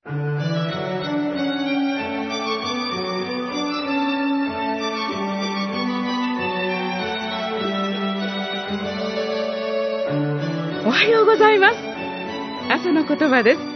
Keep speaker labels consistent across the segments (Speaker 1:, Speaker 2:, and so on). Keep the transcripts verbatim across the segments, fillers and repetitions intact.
Speaker 1: おはようございます。朝の言葉です。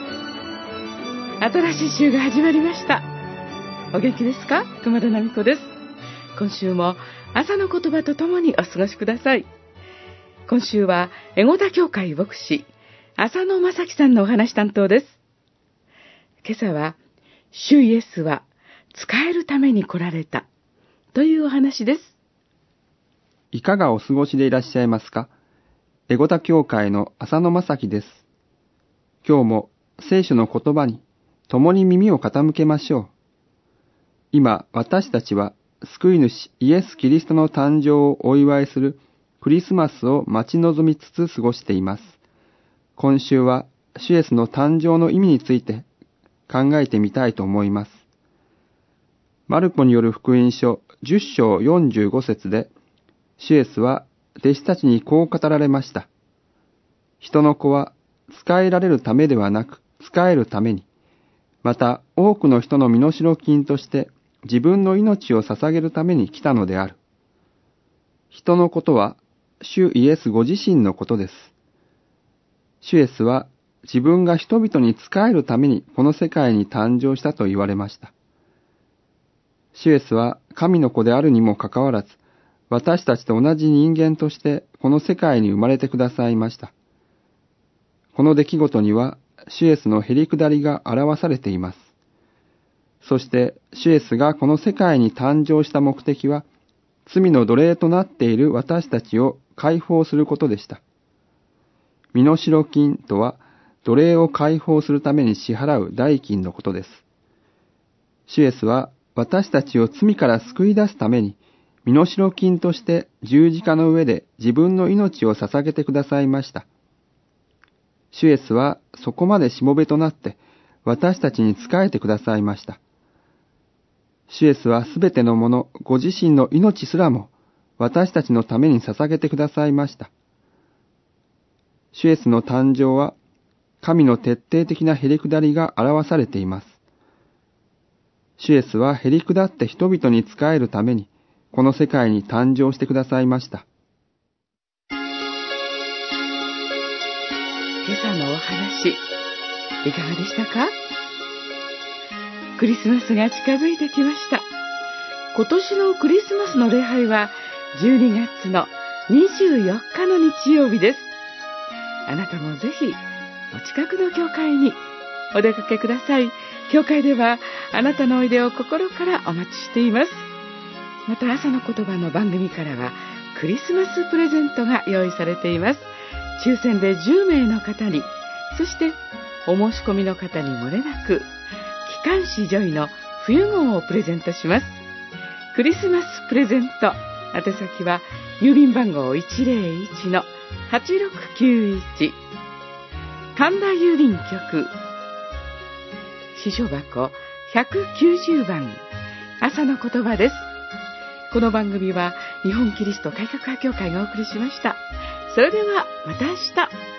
Speaker 1: 新しい週が始まりました。お元気ですか？熊田奈美子です。今週も朝の言葉とともにお過ごしください。今週はエゴダ教会牧師浅野正樹さんのお話担当です。今朝は主イエスは仕えるために来られたというお話です。
Speaker 2: いかがお過ごしでいらっしゃいますか？エゴダ教会の浅野正樹です。今日も聖書の言葉に共に耳を傾けましょう。今、私たちは救い主イエス・キリストの誕生をお祝いするクリスマスを待ち望みつつ過ごしています。今週は主イエスの誕生の意味について考えてみたいと思います。マルコによる福音書じゅっ章よんじゅうご節で、主イエスは弟子たちにこう語られました。人の子は仕えられるためではなく、仕えるために、また多くの人の身代金として自分の命を捧げるために来たのである。人のことは主イエスご自身のことです。主イエスは自分が人々に仕えるためにこの世界に誕生したと言われました。主イエスは神の子であるにもかかわらず、私たちと同じ人間としてこの世界に生まれてくださいました。この出来事には主イエスのへりくだりが表されています。そして主イエスがこの世界に誕生した目的は、罪の奴隷となっている私たちを解放することでした。身代金とは奴隷を解放するために支払う代金のことです。主イエスは私たちを罪から救い出すために、身代金として十字架の上で自分の命を捧げてくださいました。主イエスはそこまでしもべとなって私たちに仕えてくださいました。主イエスはすべてのもの、ご自身の命すらも私たちのために捧げてくださいました。主イエスの誕生は神の徹底的なへりくだりが表されています。主イエスはへりくだって人々に仕えるためにこの世界に誕生してくださいました。
Speaker 1: 今朝のお話、いかがでしたか？クリスマスが近づいてきました。今年のクリスマスの礼拝はじゅうにがつのにじゅうよっかの日曜日です。あなたもぜひお近くの教会にお出かけください。教会ではあなたのおいでを心からお待ちしています。また朝の言葉の番組からはクリスマスプレゼントが用意されています。抽選でじゅうめいの方に、そしてお申し込みの方にもれなく機関誌ジョイの冬号をプレゼントします。クリスマスプレゼント宛先は郵便番号 いちぜろいちのはちろくきゅういち 神田郵便局支所箱ひゃくきゅうじゅうばん朝の言葉です。この番組は日本キリスト改革派協会がお送りしました。それではまた明日。